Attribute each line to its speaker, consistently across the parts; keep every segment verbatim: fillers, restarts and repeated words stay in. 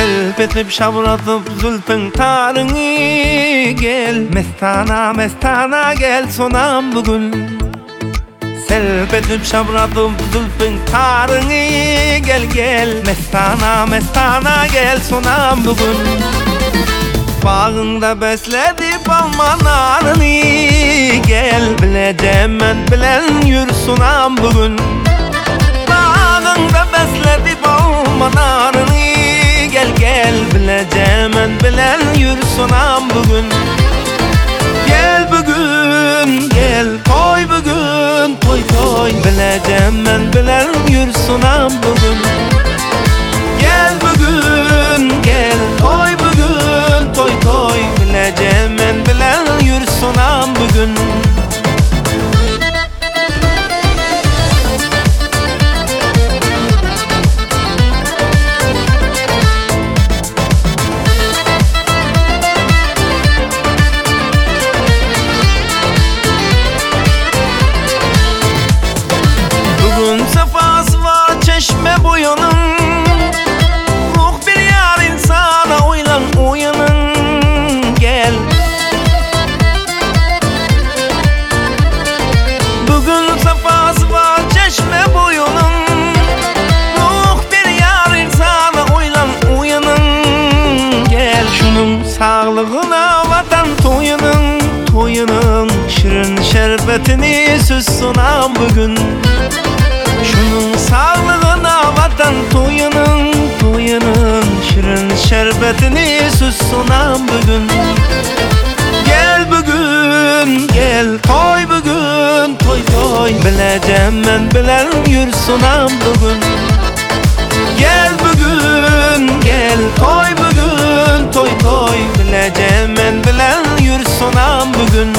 Speaker 1: Selpetip şavratıp zülfün tarını gel. Mestana mestana gel sonam bugün. Selpetip şavratıp zülfün tarını gel gel. Mestana mestana gel sonam bugün. Bağında besledi balmanarını gel. Bileceğim ben bilen yür sonam bugün. Bağında besledi balmanarını gel gel. Bileceğim ben bilen yür sonam bugün. Gel bugün gel toy bugün toy toy. Bileceğim ben bilen yür sonam bugün. Gel bugün gel toy bugün toy toy. Bileceğim ben bilen yür sonam bugün. Bugün sefası var çeşme bu yanın. Ruh bir yar insana uylan uyanın gel. Bugün sefası var çeşme bu yanın. Ruh bir yar insana uylan uyanın gel. Şunun sağlığına vatan toyunun toyunun. Şirin şerbetini süz sunam bugün. Şunun sağlığına vatan toyunun toyunun. Şirin şerbetini süz sunam bugün. Gel bugün gel toy bugün toy toy. Bileceğim ben bilen yür sunam bugün. Gel bugün gel toy bugün toy toy. Bileceğim ben bilen yür sunam bugün.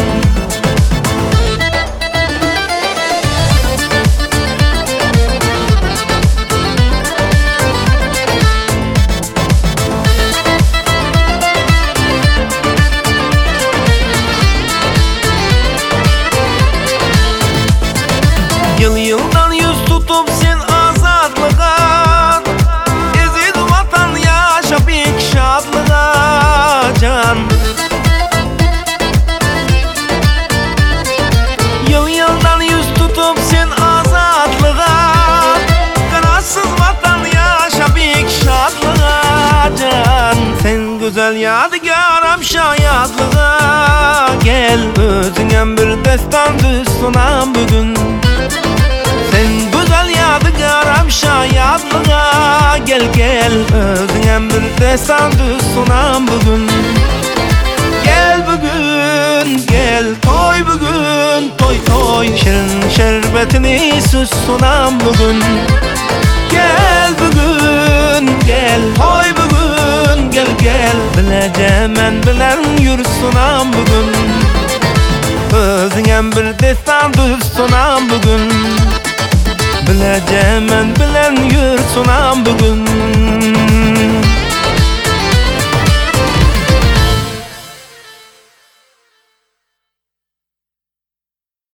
Speaker 1: Yıl yıldan yüz tutup sen azadlığa. Ezid vatan yaşa büyük şadlığa can. Yıl yıldan yüz tutup sen azadlığa. Kararsız vatan yaşa büyük şadlığa can. Sen güzel yadigarım şayadlığa. Gel özüne bir destan düz sunam bugün. Sen güzel yadigarım şayadlığa. Gel gel özüne bir destan düz sunam bugün. Gel bugün gel toy bugün toy toy. Şirin şerbetini süz sunam bugün. Gel bugün gel toy bugün gel gel. Bileceğim ben bilen yür sunam bugün. Özüne bir destan düz sunam bugün. Bileceğim ben bilen yür sunam bugün.